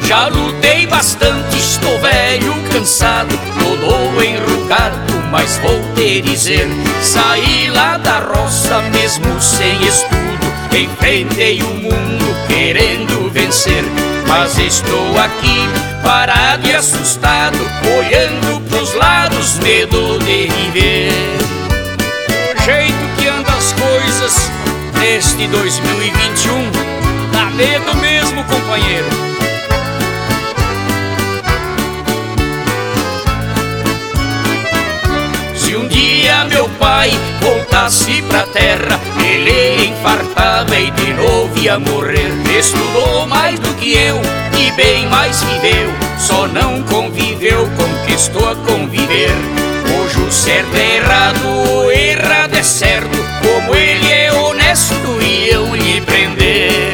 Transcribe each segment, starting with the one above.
Já lutei bastante, estou velho, cansado, todo enrugado, mas vou te dizer: saí lá da roça mesmo sem estudo, enfrentei o mundo querendo vencer. Mas estou aqui parado e assustado, olhando pros lados, medo de viver. Do jeito que andam as coisas neste 2021, dá medo mesmo, companheiro. Se um dia meu pai voltasse pra terra, ele infartava e de novo ia morrer. Estudou mais do que eu e bem mais viveu, só não conviveu com que estou a conviver. Hoje o certo é errado, o errado é certo, como ele é honesto e eu lhe prender.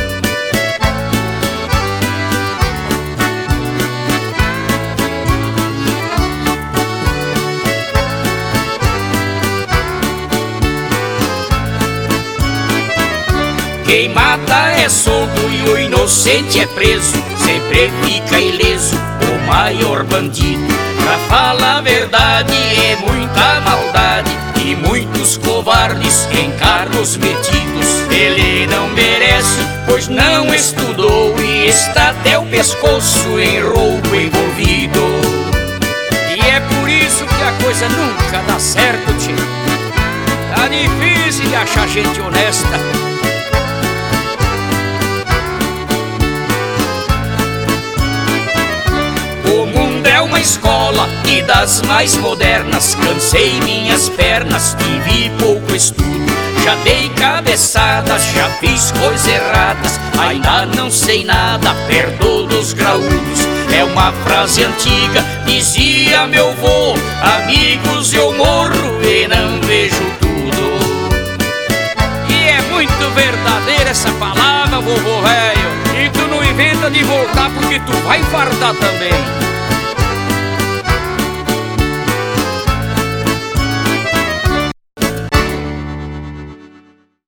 Quem mata é solto e o inocente é preso, sempre fica ileso o maior bandido. Pra falar a verdade é muita maldade e muitos covardes em cargos metidos. Ele não merece, pois não estudou e está até o pescoço em roubo envolvido. E é por isso que a coisa nunca dá certo, tio. Tá difícil de achar gente honesta. Uma escola e das mais modernas, cansei minhas pernas, tive pouco estudo. Já dei cabeçadas, já fiz coisas erradas, ainda não sei nada, perto dos graúdos. É uma frase antiga, dizia meu vô: amigos, eu morro e não vejo tudo. E é muito verdadeira essa palavra, vovô velho. E tu não inventa de voltar porque tu vai infartar também.